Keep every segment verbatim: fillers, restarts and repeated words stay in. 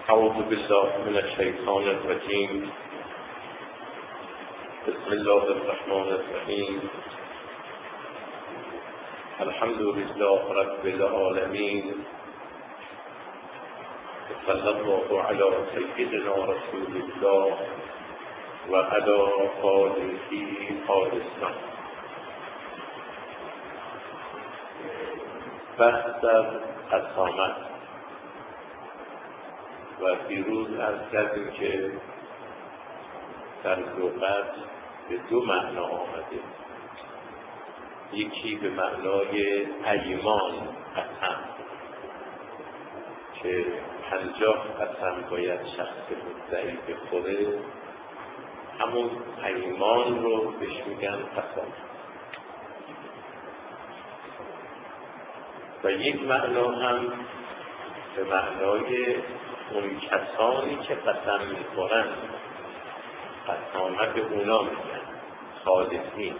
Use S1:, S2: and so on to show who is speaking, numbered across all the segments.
S1: اعوذ بالله من الشیطان الرجیم. بسم الله الرحمن الرحیم. الحمد لله رب العالمین. صلی الله علی سیدنا رسول الله و علی آله الطاهرین. بحث در قسامت و دیروز عرض کردیم که در لغت به دو معنا آمده. یکی به معنای ایمان قسم که پنجاه قسم باید شخص مدعی بخوره، همون ایمان رو بهش میگن قسم. و یک معنا هم به معنای اون کسانی که قسم میخورن، قسامت اونا میگن خالصین.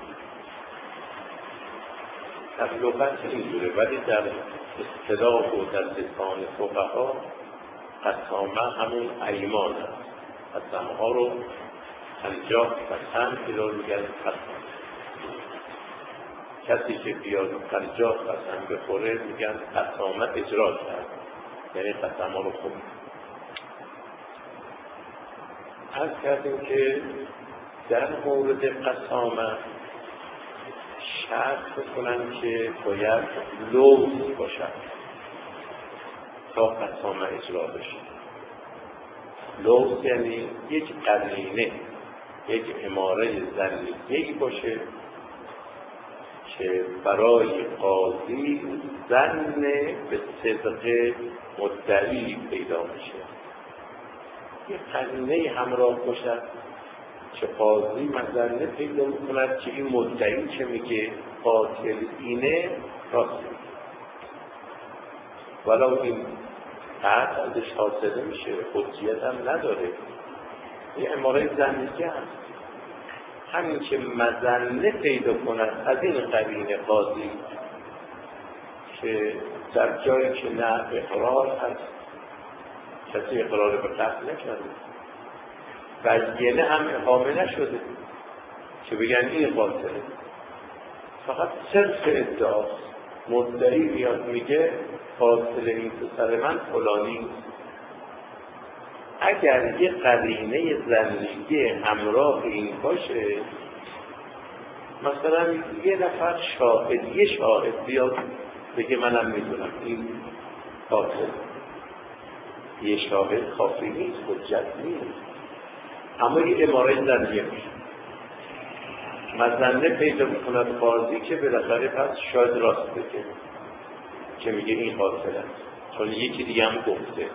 S1: در لغت اینجوره، ولی در اصطلاح و در لسان فقها قسامه همون ایمان هست. قسمها رو پنجاه قسم رو میگن قسم. کسی که بیاد پنجاه قسم بخوره میگن قسامه اجرا کرد، یعنی قسمها رو خوب. عرض کردیم که در مورد قسامت شرط بکنن که باید لوز باشد تا قسامه اجرا بشه. لوز یعنی یک قرینه، یک اماره ظنیه‌ای باشه که برای قاضی ظن به صدق مدعی پیدا میشه. یک قرینه همراه باشد که قاضی مظنه پیدا میکند که این مدعی که میگه قاتل اینه راست میگه، ولو این قطع ازش حاصله میشه، حجیت هم نداره، یه اماره ظنیه هست. همین که مظنه پیدا کند از این قرینه قاضی که در جایی که نه اقرار هست، کسی اقرار به قتل نکرده، بینه هم اقامه نشده که بگن این قاتله، فقط صرف ادعاست. مدعی میاد میگه قاتل این پسر من فلانی. اگر یه قرینه ظنیه همراه این باشه، مثلا یه نفر شاهد، یه شاهد بیاد بگه منم میدونم این قاتل، یه شاهد کافی نیست، حجت نیست، اما یه اماره ظنیه میشه. مظنه پیدا میکند قاضی که بالاخره پس شاید راست بگه که میگه این قاتل است، چون یکی دیگه هم گفته.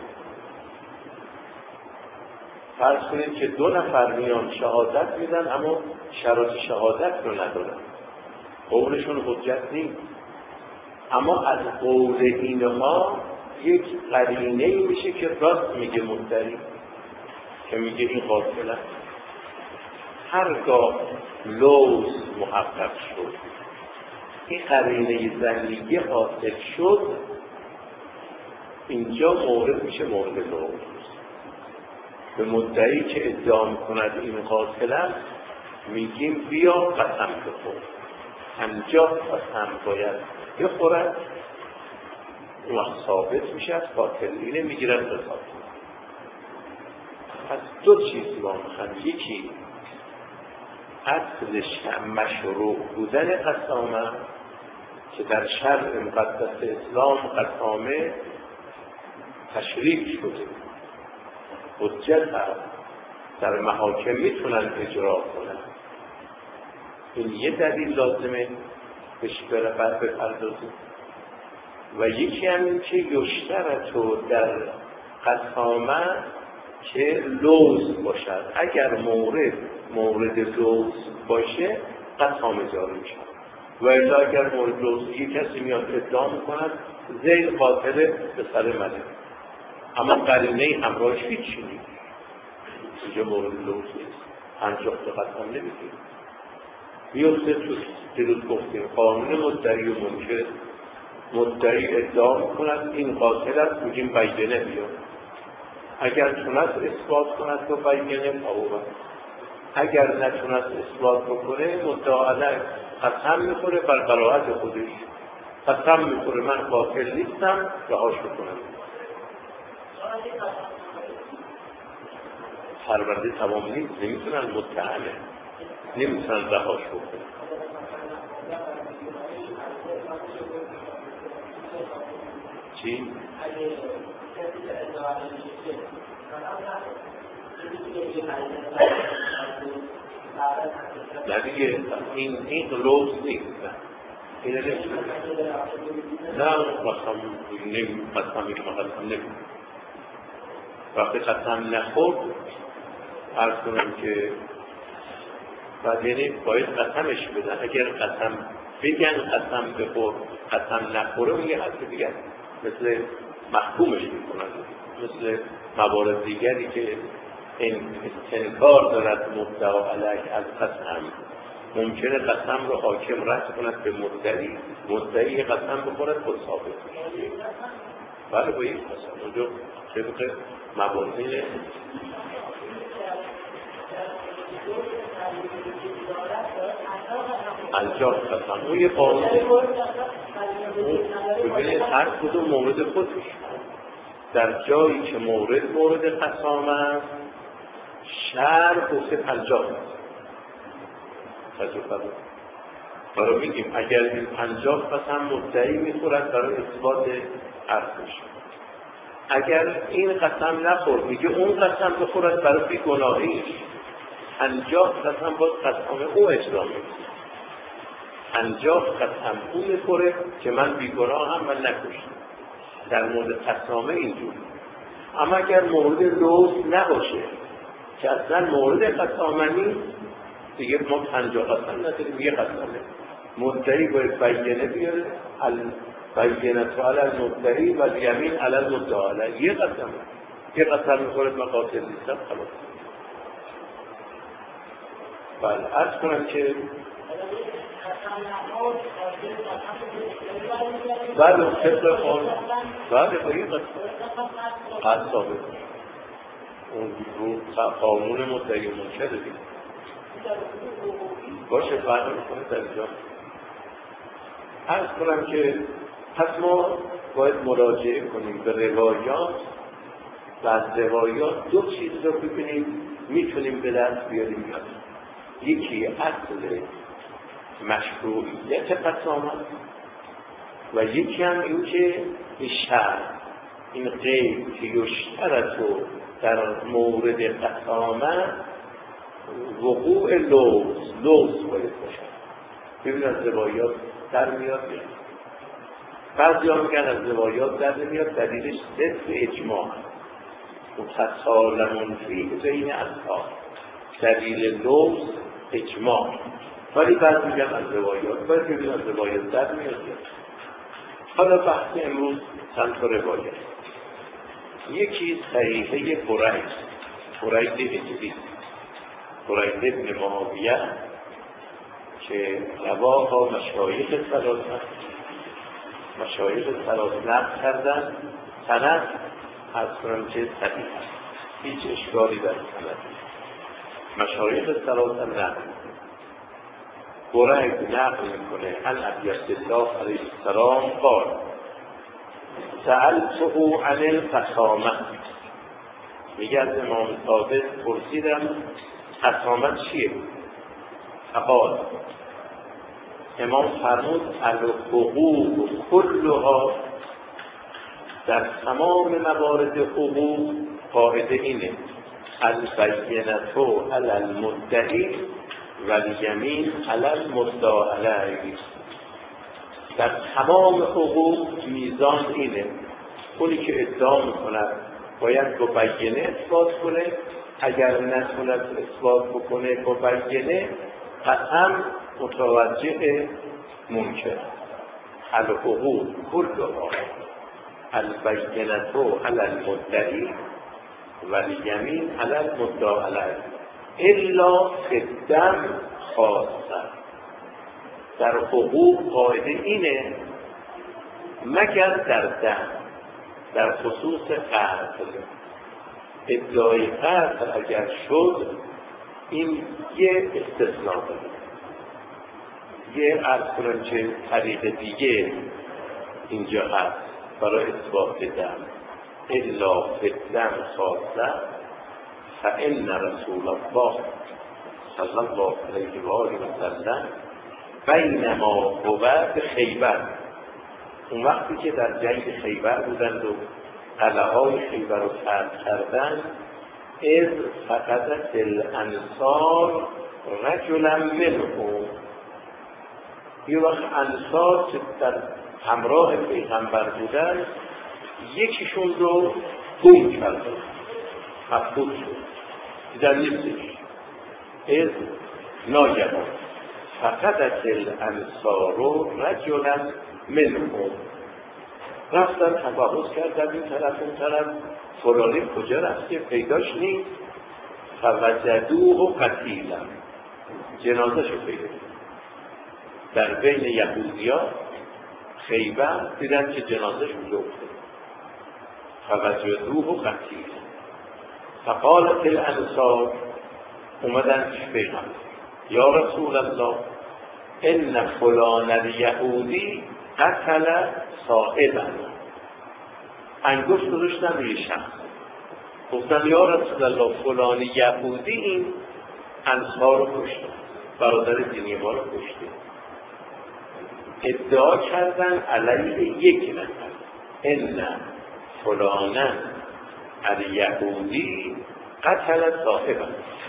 S1: فرض کنید که دو نفر میان شهادت میدن اما شرایط شهادت رو ندارن، قولشون حجت نیست، اما از قول اینها یک قرینه میشه که راست میگه مدعی که میگه این قاتل است. هرگاه لوز محقق شد، این قرینه ظنیه حاصل شد، اینجا مورد میشه مورد لوز. به مدعی که ادعا میکند این قاتل است میگیم بیا قسم بخور، پنجاه قسم باید بخورد، اون وقت ثابت میشه از قاتل، اینه میگیرن قصاص. از دو چیز ما میخوام، یکی اصلش مشروع بودن قسامه که در شرع مقدس اسلام قسامه تشریع شده، حجت هست، در محاکم میتونن اجرا کنن. این یه دلیل لازمه بهش بر بپردازیم. و یکی هم این که یشترطو در قسامه که لوز باشد. اگر مورد مورد لوز باشه قسامه جاری میشه، و الا اگر مورد لوز یک کسی میاد ادعا میکند زید قاتل پسر منه، اما قرینه همراهش هیچی نیست، اینجا مورد لوز نیست، پنجاه تا قسم نمیگه. بیاسته تو دیروز گفتیم قانون مدعی و منکر. مدعی ادعا میکند این قاتل است، میگیم بینه بیاد، اگر تونست اثبات کند تو بینه فهو، اگر نتونست اثبات بکنه مدعا علیه قسم میخوره بر براءت خودش، قسم میخوره من قاتل نیستم رهاش بکنم. پرونده تمام نیست، نمیتونن متهمه نمیتونن رهاش بکنن. چی؟ نه دیگه این این لوز نیست، این نیست نه قسم نمی قسم میکنم قسم نمی وقتی قسم نخورد عرض کنم که بعد یعنی باید قسمش بدن. اگر قسم بگن قسم بخور قسم نخوره اون یه حرف دیگر مثل محکومش میکنن، مثل موارد دیگری که انکار دارد مدعا علیه از قسم. ممکنه قسم رو حاکم رد کند به مدعی، مدعی قسم بخورد خود ثابت میشه. بله با یک قسم اونجا طبق موازین انجام قسم اون یه قانون ببینید هر کدوم مورد خودش. در جایی که مورد مورد قسام است شرع گفته پنجاه تجربه برای میگیم اگر این پنجاه قسم مدعی میخورد برای اثبات حرفش. اگر این قسم نخورد میگه اون قسم بخورد برای بیگناهیش. پنجاه قسم باید قسم او اجرا میکنه. پنجاه قسم او میخوره که من بیگناه هم من نکشتم. در مورد قسامه اینجور. اما اگر مورد لوز نباشه که اصلا مورد قسامه نیست دیگه ما پنجاه قسم نداریم. یه قسمه مدعی باید بینه بیاره بینه تو علی المدعی و الیمین علی المدعا علیه. یه قسم یه قسم میخورد من قاتل نیستم خلاص. بله عرض کنم که بله طبق قانون بله با یه قسم قد ثابت اون رو قانون مدعی منکر دید باشه فرق میکنه در اینجا. عرض کنم که پس ما باید مراجعه کنیم به روایات و از روایات دو چیز رو ببینیم میتونیم به دست بیاریم. یکی اصل مشروعیت قسامت و یکی هم این که شرع این قید که یشترط رو در مورد قسامت وقوع لوز لوز باید باشد. ببین از روایات در میاد میاد بعضی ها میگن از روایات در نمیاد دلیلش صرف اجماع متصالمون فی بین اصحاب دلیل لوز اجماع. ولی بعد میگن از روایات باید ببین از روایات در میاد. حالا بحث امروز چند تا روایت. یکی صحیحه برید برید هجری برید ابن معاویه که رواها مشایخ ثلاثه مشایخ ثلاثه نقل کردن. سند از کنم که صحیح است هیچ اشکالی در سند. مشایخ ثلاثه نقل برید نقل میکنه عن ابی عبدالله علیه السلام قال سألته عن القسامه. میگه از امام ثابت پرسیدم قسامت چیه؟ فقال امام فرمود الحقوق کلها در تمام موارد حقوق قاعده اینه البینة علی المدعی و الیمین علی المدعا علیه. در تمام حقوق میزان اینه اونی که ادعا میکنه باید با بینه اثبات کنه، اگر نتوند اثبات بکنه با بینه قسم متوجه منکر. الحقوق کلها البینة علی المدعی و الیمین علی المدعا علیه الا فی الدم خاصه. در حقوق قاعده اینه مگر در دم در خصوص قتل. ادعای قتل اگر شد این یه استثناء داره. یه عرض کنم که طریق دیگه اینجا هست برای اثبات دم، الا فدم خاصه فان رسول الله صلی الله علیه و آله و سلم بینما هو بخیبر، اون وقتی که در جنگ خیبر بودند و قلعه‌های خیبر رو فتح کردند، اذ فقدت الانصار رجلا منهم، یه وقت انصار که در همراه پیغمبر بودن یکیشون رو گم کردن، مفقود شد، دیدن نیستش. اذ ناگهان فقدت الانصار رجلا منهم، رفتن تفحص کردن این طرف اون طرف، فلانی کجا رفته پیداش نیست. فوجدوه قتیلا، جنازه شو پیدا در بین یهودیا خیبر، دیدن که جنازه شو افتاد. فوجدوه قتیلا فقالت الانصار، اومدن پیش پیغمبر، یا رسول الله ان فلان الیهودی قتل صاحبا، انگشت گذاشتن روی شخص، گفتن یا رسول الله فلان یهودی این انصار رو کشته، برادر دینی ما رو کشته. ادعا کردن علیه یک نفر، ان فلان الیهودی قتل صاحبا.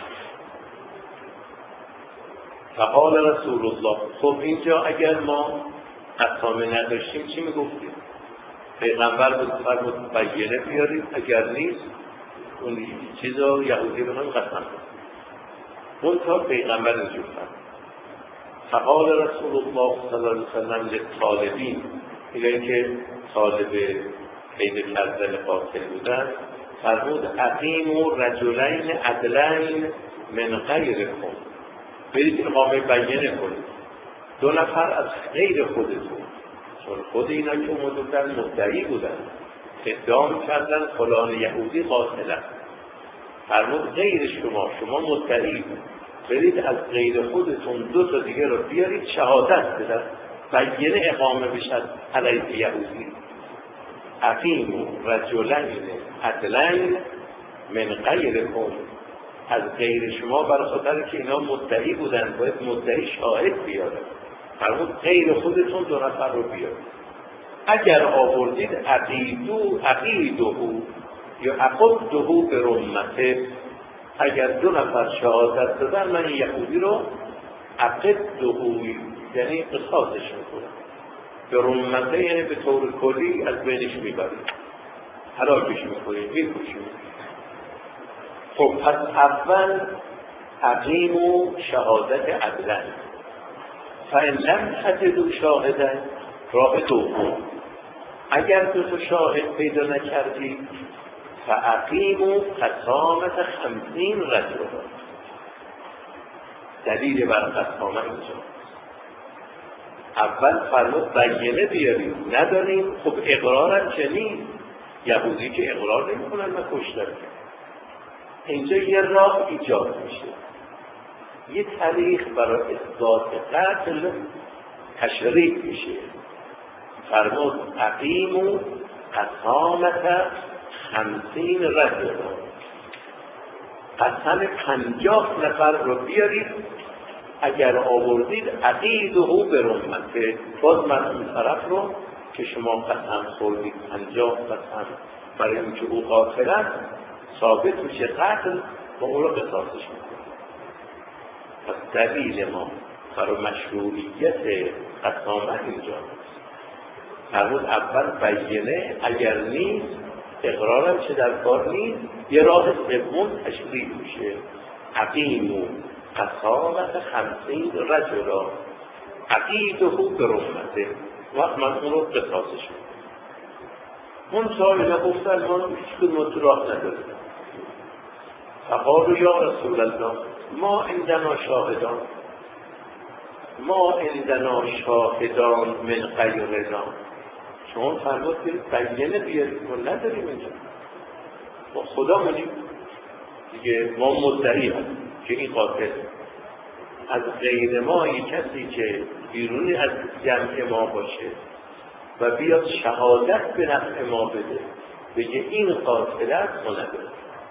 S1: فقال رسول الله، خب اینجا اگر ما قسامه نداشتیم چی میگفتیم؟ پیغمبر بود بیانه بیارید، اگر نیست اون چیزا یهودی به من قسم بود. اون تا پیغمبر اینجور فرد. فقال رسول الله صلی الله علیه وسلم للطالبین، میگن که طالب پیدا کردن قاتل بودن، فرمود اقیموا رجلین عدلین من غیرکم، برید اقامه بیانه کنید دو نفر از غیر خودتون، چون خود اینا که اومدن مدعی بودن، ادعا کردن فلان یهودی قاتله، فرمود غیر شما، شما مدعی، برید از غیر خودتون دو تا دیگه رو بیارید شهادت بدن، بیانه اقامه بشد علیه یهودی. اقیموا رجلین عدلین من غیرکم، از غیر شما، برای خاطر که اینا مدعی بودن باید مدعی شاهد بیاره، فرمود غیر خودتون دو نفر رو بیارید. اگر آوردید عقیدو عقیدو یا عقدو به رمته، اگر دو نفر شهادت دادن من یهودی رو عقدو یعنی قصاصش میکنم، به رمته یعنی به طور کلی از بینش میبریم، هلاکش میکنیم، میکشیم. خب پس اول اقیموا شهادت عدلن، فان لم تجدوا شاهدا، راه دوم اگر دو تا شاهد پیدا نکردی، فاقیموا قسامة خمسین رجل، دلیل بر قسامه اینجا. اول فرمود بیانه بیاریم، نداریم، خب اقرارم چنین، یهودی که اقرار نمی کنن من کشتم. اینجا یه راه ایجاد میشه، یه طریق برای اثبات قتل تشریع میشه. فرمود اقیموا قسامة خمسین رجل، قسم پنجاه نفر رو بیارید، اگر آوردید عقیده به رمته، باز من اون طرف رو که شما قسم خوردید پنجاه قسم برای اینکه او قاتل است ثابت میشه قتل و اون رو قصاصش میکنه. پس دلیل ما برای مشروعیت قسامت اینجا فرمود اول بیانه، اگر نیست اقرارم چه در کار نیست، یه راه سوم تشریع میشه، اقیموا قسامة خمسین رجلا عقیده به رمته، وقت من اون رو قصاصش میکنم. اون سایل گفتن ما هیچ کدوم راه نداریم. فقالوا یا رسول الله ما عندنا شاهدان، ما عندنا شاهدان من غیرنا، شما فرمود که بیانه بیارید، ما نداریم اینجا، با خدا منیم، دیگه ما مدعی هستیم که این قاتل از غیر ما یک کسی که بیرونی از جمع ما باشه و بیاد شهادت به نفع ما بده بگه این قاتل است ما نداریم.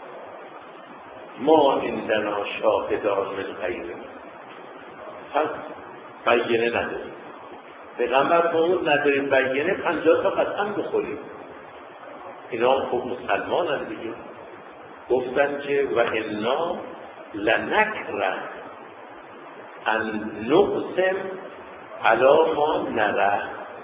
S1: ما عندنا شاهدان من غیره، پس بیینه نداریم. پیغمبر فرمود نداریم بیینه، پنجاه تا قسم بخوریم. اینا خب مسلمان هم دیگه گفتن که و انا لنکره ان نقسم علی ما نره،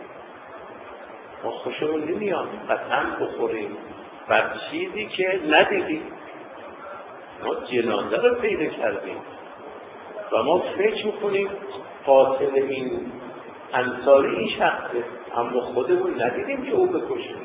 S1: ما خوشمون نمیاد قسم بخوریم بر چیزی که ندیدیم. ما جنازه رو پیدا کردیم و ما فکر میکنیم قاتل این انصاری این شخصه، اما خودمون ندیدیم که او بکشیم.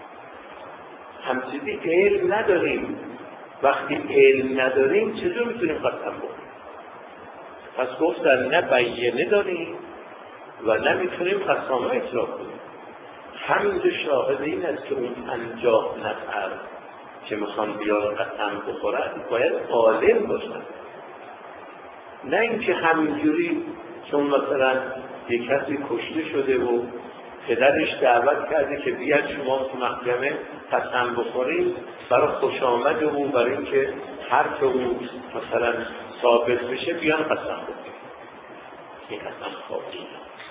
S1: همچنین علم نداریم. وقتی علم نداریم چطور میتونیم قسم بخوریم؟ پس گفتن نه بیینه داریم و نمیتونیم قسم ها اطلاق کنیم. همین شاهد این است که اون پنجاه نفر که میخوان بیان قسم بخورن باید عالم باشن، نه اینکه همینجوری چون مثلا یک کسی کشته شده و پدرش دعوت کرده که بیاد شما تو محکمه قسم بخوریم برای خوش آمد او، برای اینکه حرف او مثلا ثابت بشه بیان قسم بخوریم. این قسم خوابی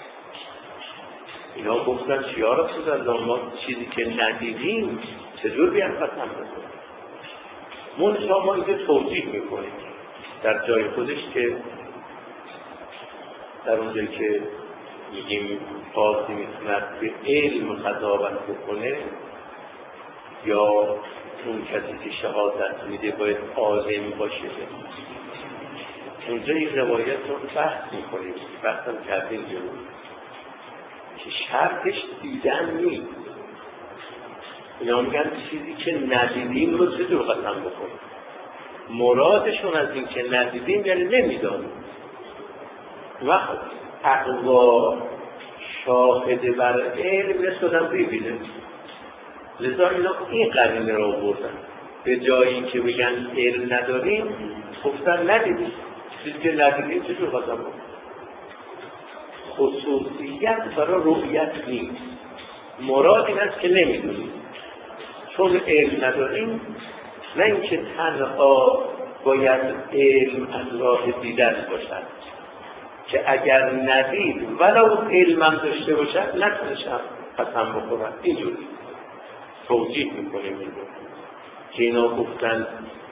S1: اینا گفتن چیا رسول الله ما چیزی که ندیدیم چجور بیان قسم بخوریم؟ منتها ما اینجا توضیح میکنیم در جای خودش که در اونجایی که میگیم قاضی میتوند به علم قضاوت بکنه یا اون کسی که شهادت میده باید عالم باشه، اونجا این روایت رو بحث میکنیم، بحثم کردیم که شرطش دیدن نیست. اینا میگن چیزی که ندیدیم رو چطور قسم بکنیم؟ مرادشون از این که ندیدیم یعنی نمیدانیم. وقت اقوا شاهد بر علم نسبتاً ببینه، لذا اینا این قرینه رو بردن به جایی که بگن علم نداریم گفتن ندیدیم. چیزی که ندیدیم چطور قسم بکنیم؟ خصوصیت برای رؤیت نیست، مراد این است که نمیدونیم. چون علم نداریم نه اینکه تنها باید علم از راه دیدن باشد که اگر ندید ولو علمم داشته باشد نتونشم قسم بخورم. اینجوری توجیه میکنیم این رو که اینا گفتن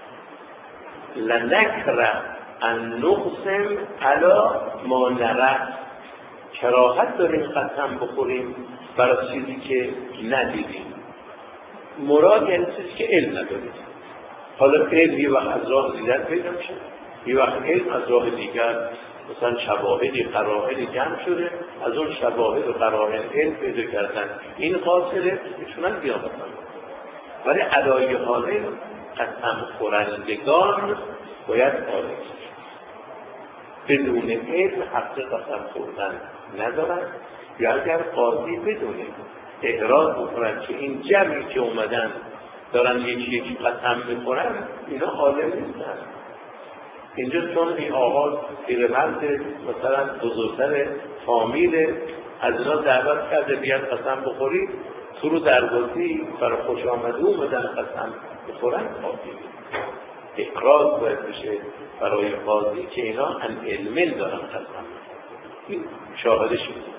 S1: لنکره ان نقسم علی ما نره، کراهت داریم قسم بخوریم برای چیزی که ندیدیم. مراد یعنی چیزی که علم نداریم. حالا علم یه وقت از راه دیدن پیدا میشه، یه وقت علم از راه دیگر مثلا شواهدی قرائنی جمع شده، از اون شواهد و قرائن علم پیدا کردن این قاتله میتونن بیان قسم بخورن. ولی علای حاله قسم خورندگان باید عالم باشن، بدون علم حق قسم خوردن ندارن. یا اگر قاضی بدونه اعراض بکنن که این جمعی که اومدن دارن یکی یکی قسم میخورن اینا عالم نیستن. اینجا چون این آقا پیرمرد مثلا بزرگتر فامیل از اینا دعوت کرده بیان قسم بخورید، تو رو دروازی برای خوش آمده اومدن قسم بخورن، قاضی اقراض باید بشه برای قاضی که اینا ان علمین دارن قسم. این شاهدش بود.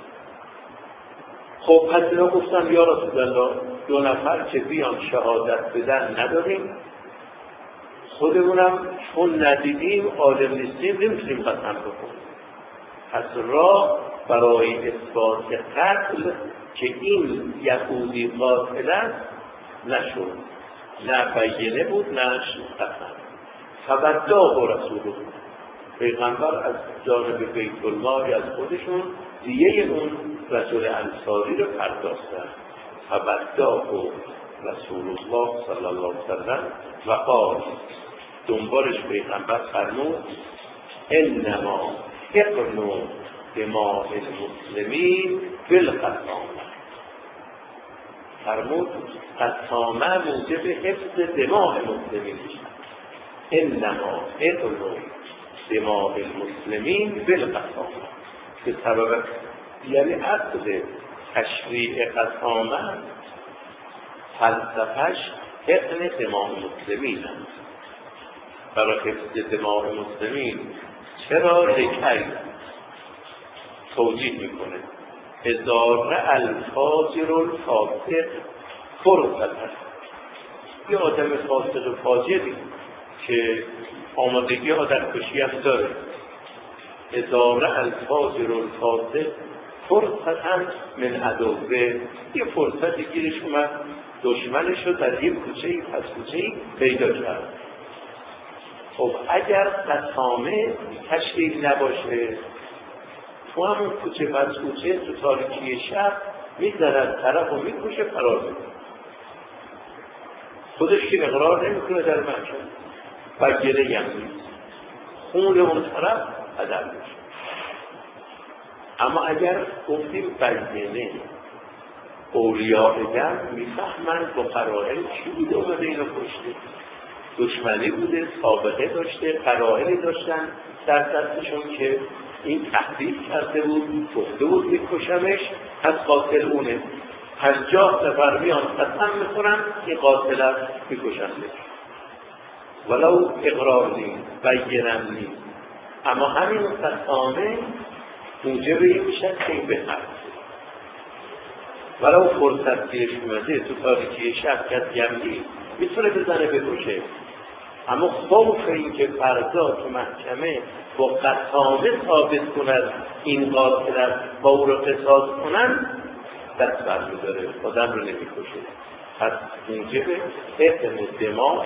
S1: خب پس اینا گفتن یا رسول الله دو نفر که بیان شهادت بدن نداریم، خودمونم چون ندیدیم عالم نیستیم نمیتونیم قسم بکنیم. پس راه برای اثبات قتل که این یهودی قاتل است نشد، نه بیینه بود نه قسم. فبداه رسول الله، پیغمبر از جانب بیت الله از خودشون دیگه اون رسول انصاری رو پرداختن. فبداه رسول الله صلی الله علیه وسلم و قال، دنبالش پیغمبر فرمود انما حقن دماء المسلمین بالقسامه، فرمود قسامه موجب حفظ دماء مسلمین میشه. انما اغلو دماء المسلمین بالقسامه، که سبب یعنی اصل تشریع قسامه فلسفهش حقن دماء المسلمین است. برای حفظ دماء مسلمین چرا لکی توجیه میکنه اداره الفاجر الفاسق فرصت هست. یه آدم فاسق فاجری که آمادگی آدم کشی هم داره، اداره الفاجر الفاسق فرصت هم من عدوه، یه فرصتی گیرش اومد دشمنش رو در یک کوچه‌ای پس کوچه‌ای پیدا کرد. خب اگر قسامه تشریع نباشه، تو همون کوچه پس کوچه تو تاریکی شب می‌زند طرف رو می‌کشه فرار می‌کنه، خودش که اقرار نمی‌کنه در محکمه و گله هم نیست، خون اون طرف هدر میشه. اما اگر گفتیم بینه اولیاء دم میفهمند با قرائن چی بوده اومده اینو کشته، دشمنی بوده، سابقه داشته، قرائنی داشتن در دستشون که این تهدید کرده بود، گفته بود میکشمش، از قاتل اونه. پنجاه نفر میان قسم میخورن این قاتل است میکشنش، ولو اقرار نیست، بینم نیست، اما همین قسامه موجب این میشن که این بهتر ولو فرصت گیرش اومده تو تاریکی شب کسی هم نیست میتونه بزنه بکشه، اما خوف این که فردا تو محکمه با قسامه ثابت کند این قاتل است با او رو قصاص کنن دست برمی‌داره، آدم رو نمی‌کشه. پس موجب حقن دماء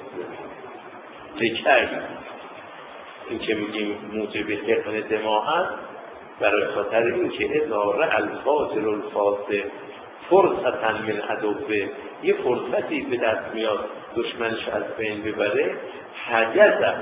S1: لکی این که میگیم موجب حقن دماء هست برای خاطر این که اداره الفاجر الفاسق فرصتا من عدوه، یه فرصتی به دست میاد دشمنش از بین ببره، حجزه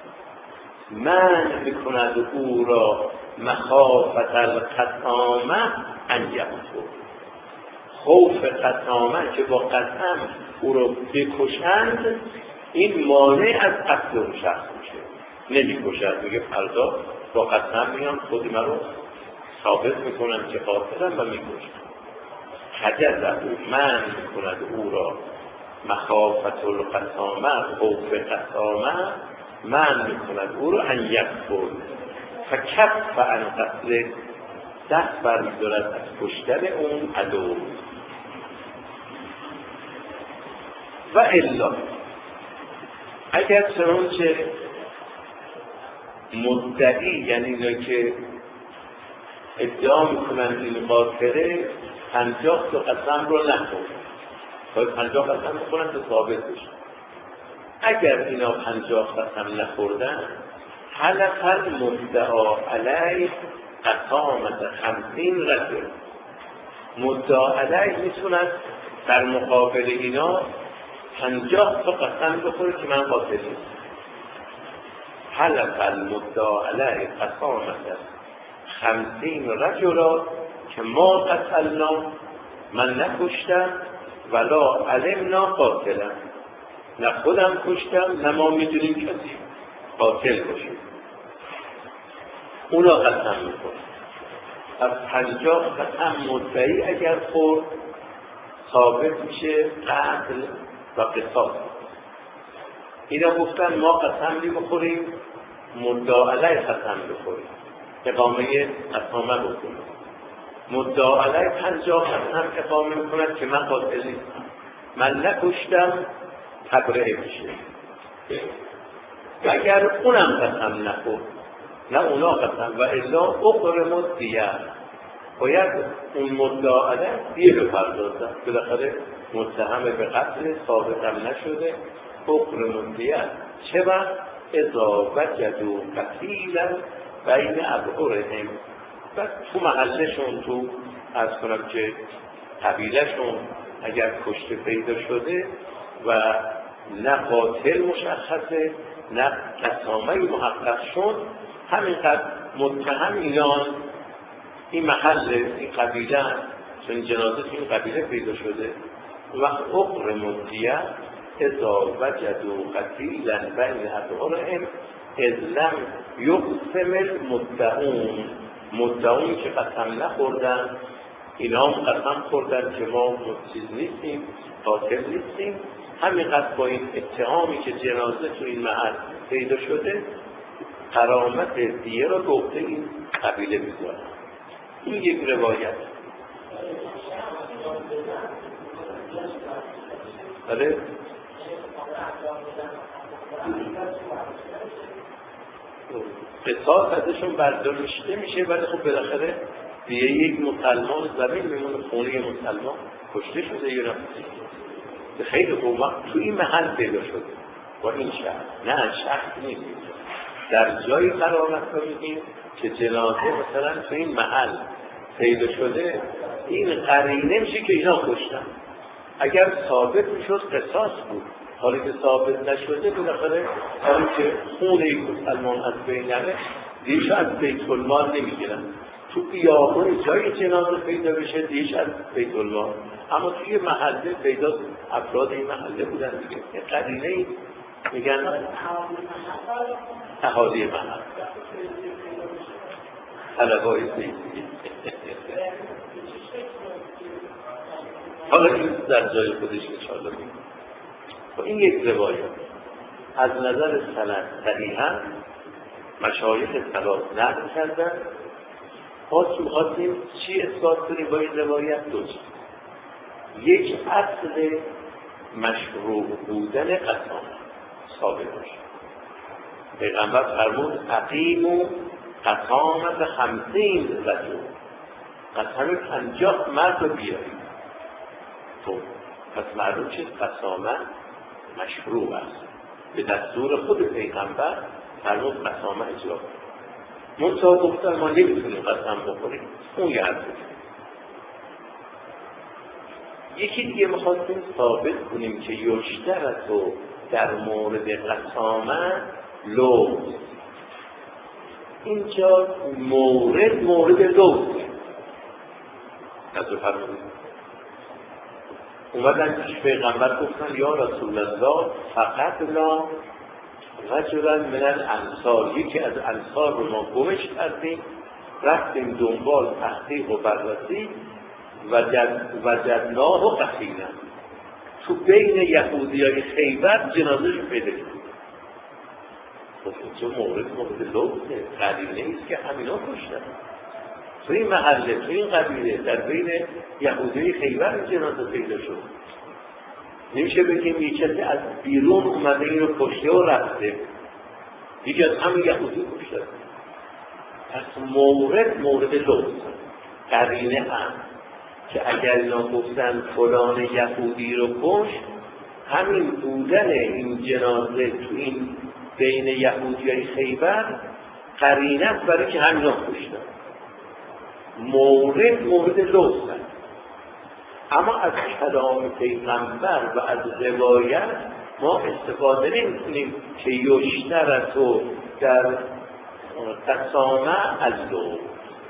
S1: من میکند او را مخافت القسامه ان یقتل، خوف قسامه که با قسم او را بکشند این مانع از قتل اون شخص میشه، نمیکشد، میگه فردا با قسم میان خود من رو ثابت میکنم که قاتلم و میکشم. حجزه من میکند او را مخافت القسامه، خوف قسامه من میکند او را ان یقتل فکف عن قتل، دست برمی‌دارد از کشتن اون عدو. و الا اگر چنانچه مدعی یعنی اینا که ادعا میکنند این قاتله پنجاه تا قسم رو نخورد، باید پنجاه قسم بکنند تا ثابت بشه. اگر اینا پنجاه قسم نخوردن حلف المدعا علیه قسامت خمسین رجل، مدعا علیه میتونند در مقابل اینا پنجاه تا قسم بخوره که من قاتلیم. حلف المدعا علیه قسامت خمسین رجل که ما قتلنا، من نکشتم، ولا علمنا قاتلم، نه خودم کشتم نه ما میدونیم کسی قاتل باشیم، اونا قسم میکنم. از پنجاه قسم مدعی اگر خورد ثابت میشه قتل و قصاص. اینا گفتن ما قسم نمیخوریم، مدعا علیه قسم بخوریم، اقامه قسامه بکنیم، مدعا علیه پنجاه قسم اقامه میکند که من قاتل نیستم، من نکشتم، تبرئه میشه. اگر اونم قسم نخورد نه اونا قسم و الا اقرمت دیه، باید اون مدعا علیه دیه بپردازن، بالاخره متهم به قتل ثابت هم نشده. اقرمت دیه چه وقت اذا وجدوا قتیلا بین ابهرهم، و تو محلشون، تو از کنم که قبیلهشون اگر کشته پیدا شده و نه قاتل مشخصه نه قسامه محقق شد، همینقدر متهم اینا این محل این قبیله چون جنازه این قبیله پیدا شده، وقت اقرمت دیه اذا وجدوا قتیلا بین اظهرهم اذ لم یقسم المدعون. مدعون که قسم نخوردن، اینا هم قسم خوردن که ما چیز نیستیم، قاتل نیستیم، همینقدر با این اتهامی که جنازه تو این محل پیدا شده غرامت دیه را به عهده این قبیله می‌گذارن. این یک روایت. بله قصاص ازشون برداشته میشه، ولی خب بالاخره دیگه یک مسلمان زمین میمونه، خونه مسلمان کشته شده یا نه. خیلی خوب تو این محل پیدا شده با این شهر، نه شخص نیست، در جایی قرار می‌گیریم که جنازه مثلا تو این محل پیدا شده، این قرینه میشه که اینا کشتن. اگر ثابت میشد قصاص بود، حالی که ثابت نشده بالاخره حالی که خون یک مسلمان از بین نره دیش از بیت المال نمیگیرن. تو بیابون جای جنازه پیدا بشه دیش از بیت المال، اما توی محله پیدا افراد این محله بودن دیگه. این قرینه میگن اهالی محل طلبای زیدی. حالا این در جای خودش انشاءالله میگن. این یک روایت از نظر سند صحیحاً مشایخ ثلاث نقل کردن. خواست می‌خواستیم چی اثبات کنیم با این روایت؟ دو چیز. یک، اصل مشروع بودن قسام ثابت باشه. پیغمبر فرمود اقیموا قسامة خمسین رجل، قسم پنجاه مرد رو بیارید. خب پس معلوم چیز قسامه مشروع است، به دستور خود پیغمبر فرمود قسامه اجرا کنید. منتها گفتن ما نمیتونیم قسم بخوریم، اون یه حرف بود. یکی دیگه میخواستیم ثابت کنیم که یشترط و در مورد قسامه لوز، اینجا مورد مورد لوزه. از رو فرمودیم اومدن پیش پیغمبر گفتن یا رسول الله فقط لا رجلا من الانصار، یکی از انصار رو ما گمش کردیم، رفتیم دنبال تحقیق و بررسی وجدناه قتیلا، تو بین یهودیای خیبر جنازه رو پیدا کردیم. خب اینجا مورد مورد لوزه، قرینه ایست که همینا کشتن تو این محله، تو این قبیله، در بین یهودی خیبر جنازه پیدا شد. نمیشه بگیم یک کسی از بیرون اومده این رو کشته و رفته، یکی از همین یهودی کشته. پس مورد مورد لوز، قرینه هم که اگر اینا گفتن فلان یهودی رو کش، همین بودن این جنازه تو این بین یهودی خیبر قرینه است برای که همینا کشتن. مورد مورد لوز هست. اما از کلام پیغمبر و از روایت ما استفاده نمی‌کنیم که یشترط و در قسامه از لوز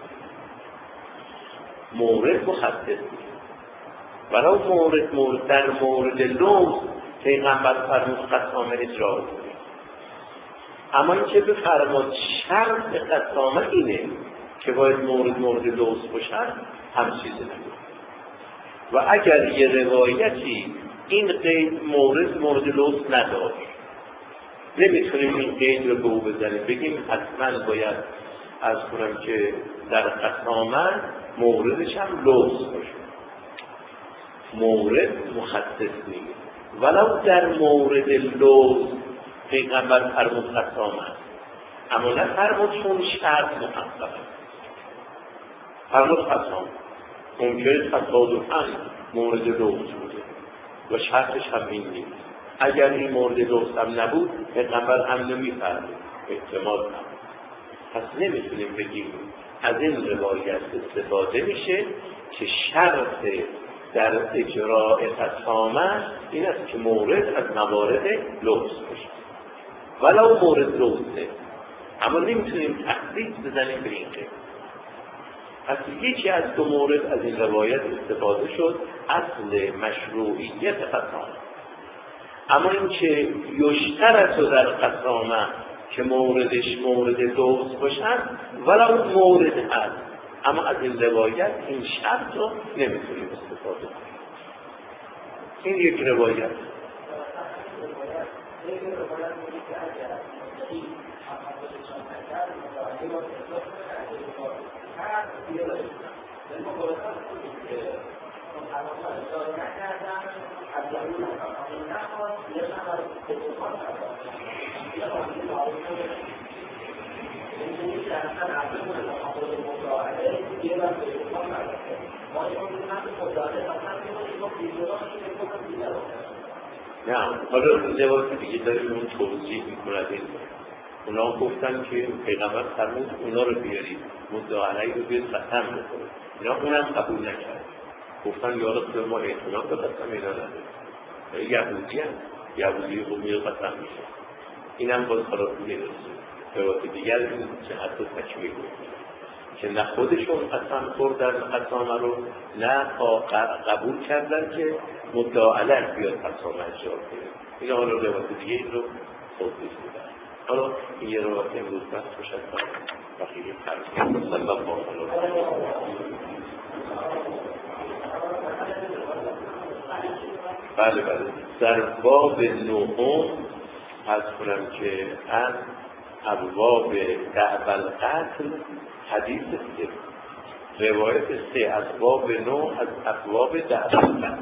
S1: مورد مخصص، ولو مورد مورد در مورد لوز پیغمبر فرمود قسامه اجرا کنید. اما این که بفرماد شرط قسامه اینه که باید مورد مورد لوز باشد، هم چیزی نمید. و اگر یه روایتی این قید مورد مورد لوز نداشت، نمیتونیم این قید رو به او بزنیم بگیم حتما باید از کنم که در قسامه موردش هم لوز باشه. مورد مخصص نیست، ولو در مورد لوز پیغمبر فرمود قسامه، اما نه فرمود چون شرط محقق فرمود قسامه. ممکنه تصادفاً مورد لوز بوده و شرطش هم این نیست. اگر این مورد لوز هم نبود پیغمبر هم نمی‌فرمود، احتمال هم. پس نمیتونیم بگیم از این روایت استفاده میشه که شرط در اجراء قسامه این است که مورد از موارد لوز باشه، ولو مورد لوزه. اما نمیتونیم تخصیص بزنیم به این قید. پس یکی از دو مورد از این روایت استفاده شد، اصل مشروعیت قسامه. اما این که یشترط در قسامه که موردش مورد دوز باشد ولی اون مورد هست، اما از این روایت این شرط رو نمیتونیم استفاده کنیم. این یک روایت. نه حالا روایت دیگه داریم اون توضیح میکنه. اونا گفتن که پیغمبر فرمود اونا رو بیارید، مدعا علیه رو بیارید قسم بکنید. اینا اونم قبول نکرد، گفتن یا رسول ما اعتنا به قسم اینا نداریم. یهودی هم یهودی رو میره قسم میشه. این هم باز حالا میرسید روایت دیگر این جهت رو تکمیل میکنه که نه خودشون قسم خوردن قسامه رو، نه قبول کردن که مدعا علیه بیاد قسامه اجرا کنید. این حالا روایت دیگه این رو توضیح میدن. حالا این یه روایت امروز بس باشد بقیه فرض صلی الله علیه و بله بله در باب نهم از کنم که از ابواب دعو القتل حدیث سه، روایت سه از باب نه از ابواب دعو القتل.